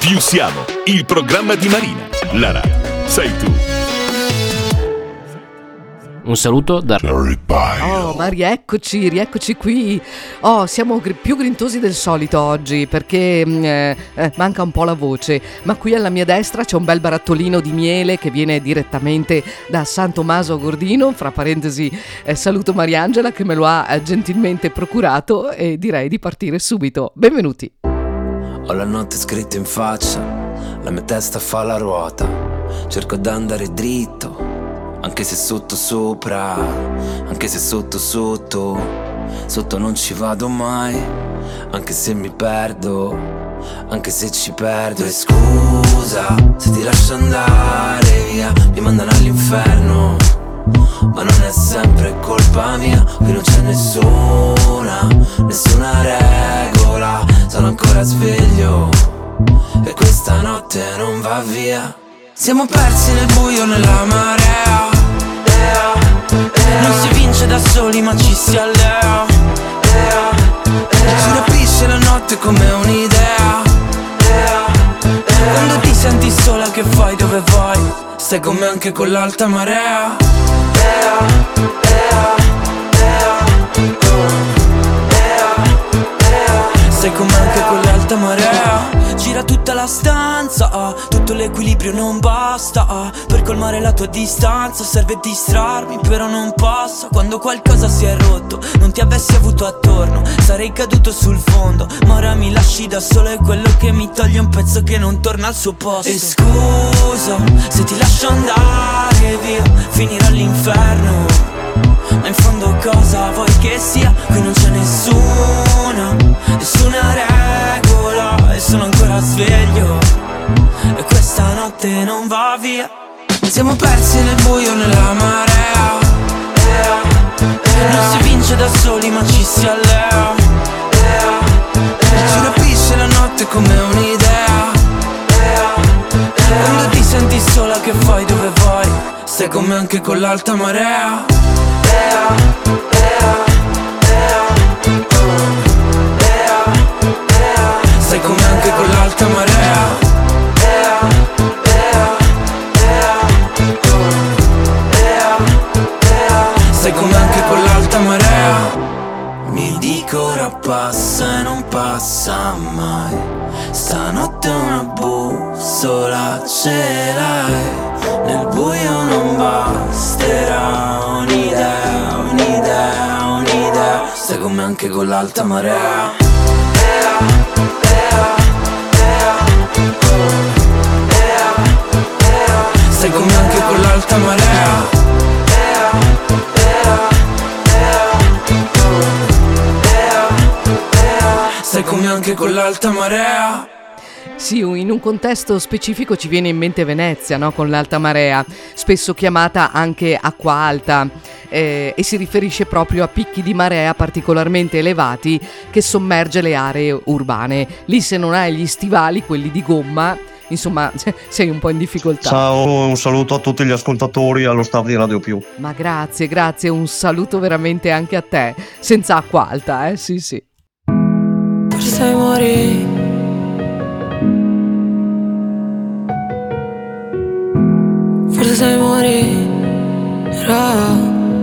Più siamo, il programma di Marina. La radio sei tu. Un saluto da Oh, ma rieccoci qui. Oh, siamo più grintosi del solito oggi perché manca un po' la voce. Ma qui alla mia destra c'è un bel barattolino di miele che viene direttamente da San Tommaso a Gordino. Fra parentesi, saluto Mariangela che me lo ha gentilmente procurato e direi di partire subito. Benvenuti. Ho la notte scritta in faccia, la mia testa fa la ruota. Cerco d'andare dritto, anche se sotto sopra, anche se sotto sotto. Sotto non ci vado mai, anche se mi perdo, anche se ci perdo. E scusa se ti lascio andare via, mi mandano all'inferno, ma non è sempre colpa mia. Qui non c'è nessuna regola. Sono ancora sveglio e questa notte non va via. Siamo persi nel buio, nella marea. Non si vince da soli ma ci si allea. Ci rapisce la notte come un'idea. Quando ti senti sola che fai, dove vai? Stai con me anche con l'alta marea. Stai con me anche con l'alta marea. Gira tutta la stanza, tutto l'equilibrio non basta, per colmare la tua distanza serve distrarmi, però non passa. Quando qualcosa si è rotto, non ti avessi avuto attorno, sarei caduto sul fondo, ma ora mi lasci da solo, è quello che mi toglie un pezzo che non torna al suo posto. E scusa se ti lascio andare via, finirò all'inferno, ma in fondo cosa vuoi che sia? Qui non c'è nessuna regola, e sono ancora sveglio e questa notte non va via. Siamo persi nel buio, nella marea. Non si vince da soli ma ci si allea. Ci rapisce la notte come un'idea. Quando ti senti sola che fai, dove vai? Stai con me anche con l'alta marea. Stai con me anche con l'alta marea. Stai con me anche con l'alta marea. Mi dico ora passa e non passa mai. Stanotte una bussola ce l'hai. Nel buio non basterà un'idea, un'idea, un'idea. Stai con me anche con l'alta marea. Stai con me anche con l'alta marea. Stai con me anche con l'alta marea. Sì, in un contesto specifico ci viene in mente Venezia, no? Con l'alta marea, spesso chiamata anche acqua alta, e si riferisce proprio a picchi di marea particolarmente elevati che sommerge le aree urbane. Lì se non hai gli stivali, quelli di gomma, insomma, sei un po' in difficoltà. Ciao, un saluto a tutti gli ascoltatori e allo staff di Radio Più. Ma grazie, un saluto veramente anche a te, senza acqua alta, sì. Forse sai morire, forse sai morirò,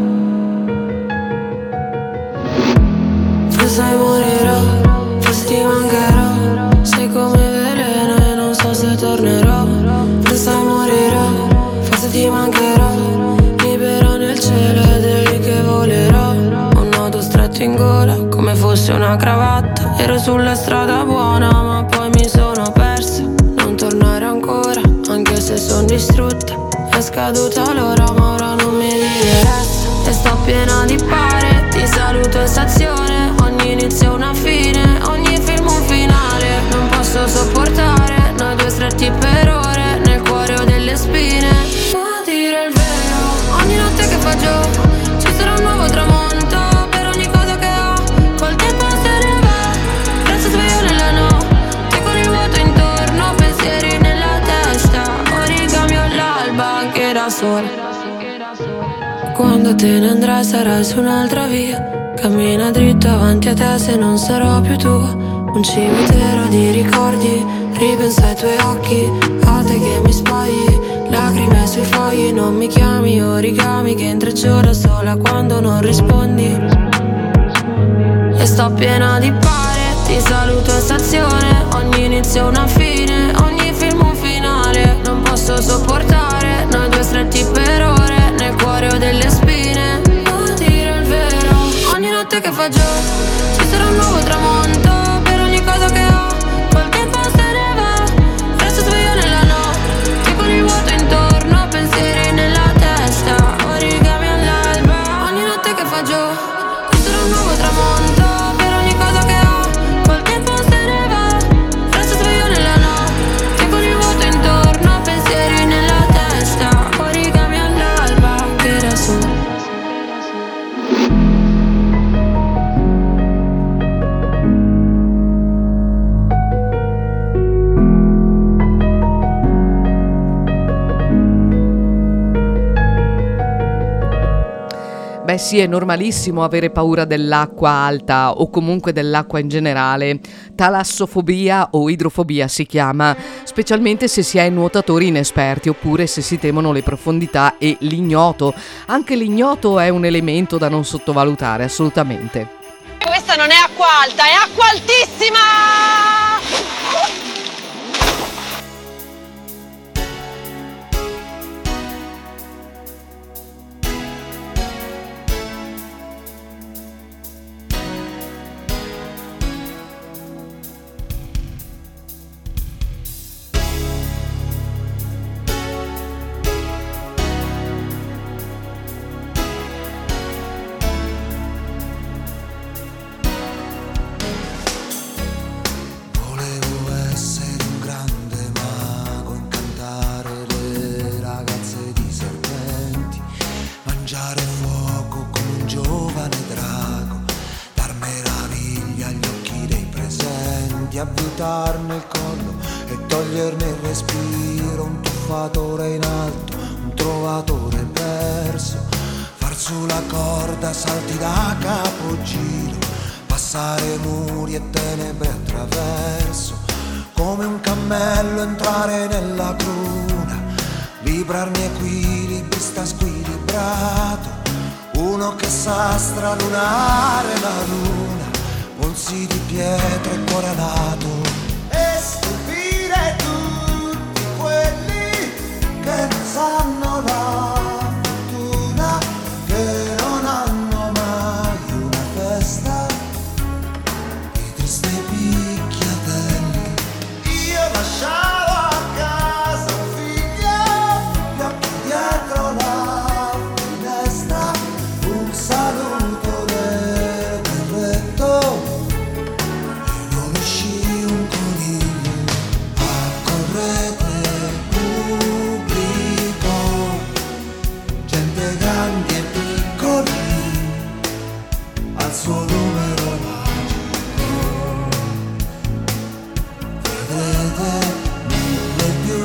forse sai morirò, forse ti mancherò, sei come veleno e non so se tornerò. Forse sai morirò, forse ti mancherò, libero nel cielo ed è lì che volerò. Un nodo stretto in gola come fosse una cravatta, ero sulla strada buona ma poi mi sono persa. Non tornare ancora, anche se sono distrutta. È scaduta l'ora ma ora non mi interessa. E sto piena di pare, ti saluto in stazione. Ogni inizio una fine, ogni film un finale. Non posso sopportare noi due stretti per ore nel cuore ho delle spine. Ma dire il vero, ogni notte che fa giù ci sarà un nuovo tramonto. Per ogni cosa che ho, col tempo se ne va. Resto sveglio nella notte con il vuoto intorno, pensieri nella testa, origami all'alba anche da sola. Quando te ne andrai sarai su un'altra via. Cammina dritto avanti a te se non sarò più tua. Un cimitero di ricordi Ripenso ai tuoi occhi, a te che mi spogli, lacrime sui fogli, non mi chiami origami che intreccio da sola quando non rispondi. E sto piena di pare, ti saluto in stazione, ogni inizio una fine, ogni film un finale. Non posso sopportare noi due stretti per ore, nel cuore ho delle spine. Ma dire il vero, ogni notte che fa giorno ci sarà un nuovo tramonto per ogni cosa che ho. Quel tempo se ne va, resto sveglio nella notte, con il vuoto intorno, pensieri nella testa, origami all'alba. Ogni notte che fa giorno ci sarà un nuovo tramonto per ogni cosa che ho. Quel tempo se ne va, resto sveglio nella notte, con il vuoto intorno, pensieri nella testa, origami all'alba. Che era su. Beh sì, è normalissimo avere paura dell'acqua alta o comunque dell'acqua in generale. Talassofobia o idrofobia si chiama, specialmente se si è nuotatori inesperti oppure se si temono le profondità e l'ignoto. Anche l'ignoto è un elemento da non sottovalutare, assolutamente. Questa non è acqua alta, è acqua altissima! Avvitarne il collo e toglierne il respiro, un tuffatore in alto, un trovatore perso, far su la corda, salti da capogiro, passare muri e tenebre attraverso, come un cammello entrare nella cruna, librarmi equilibri, sta squilibrato, uno che sa stralunare la luna, polsi di pietra e cuore alato, e stupire tutti quelli che non sanno la fortuna, che non hanno mai una festa, i tristi picchiatelli. Io lasciavo a casa un figlio, gli occhi dietro la finestra, un saluto del berretto. Al suo numero magico vedrete mille più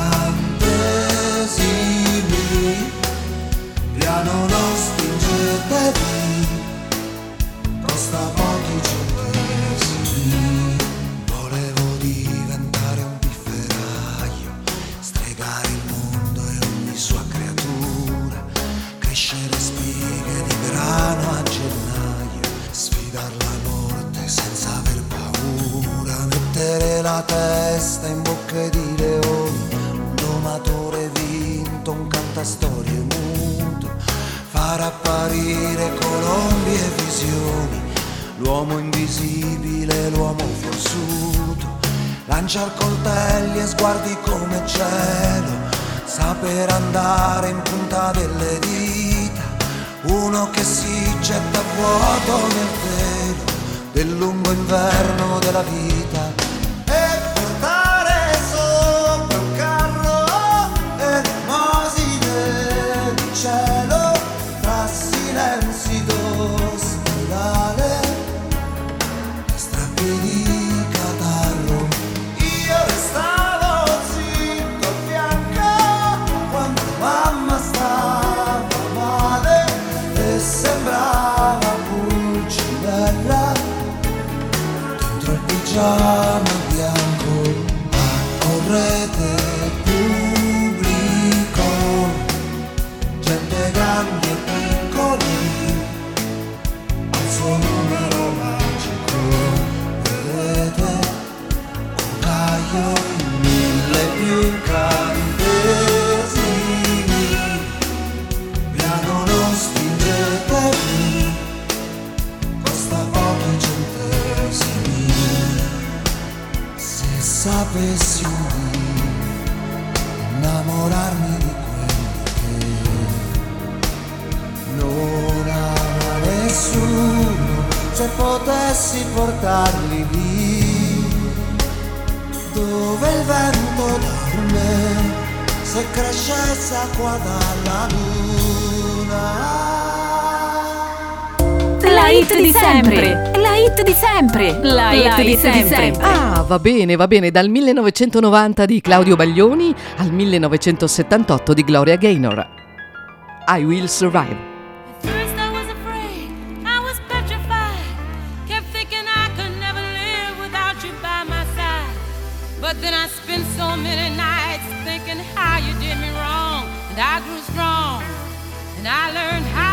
incantesimi, piano non spingetevi, costa pochi centesimi. Volevo diventare un pifferaio, stregare il mondo e ogni sua creatura, crescere spighe di grano a gennaio, sfidar la morte senza aver paura, mettere la testa in bocche di leoni, un domatore vinto, un cantastorie muto, far apparire colombi e visioni, l'uomo invisibile, l'uomo forzuto, lanciar coltelli e sguardi come cielo, saper andare in punta delle dita, uno che si getta a vuoto nel velo del lungo inverno della vita, e portare sopra un carro elemosine di cielo tra silenzi d'ospedale, strappi di catarro. Io restavo zitto a fianco quando mamma stava male e sembrava Pulcinella dentro il pigiama. voglio mille più incantesimi, piano non spingete più, costa pochi centesimi. Se sapessi innamorarmi di quelli che non ama nessuno, se potessi portarli lì dove il vento dorme, se crescesse acqua dalla luna. La hit di sempre, la hit di sempre, la hit di sempre. Ah, va bene, dal 1990 di Claudio Baglioni al 1978 di Gloria Gaynor. I Will Survive. First I was afraid, I was petrified, kept thinking I could never live without you by my side. But then I spent so many nights thinking how you did me wrong, and I grew strong, and I learned how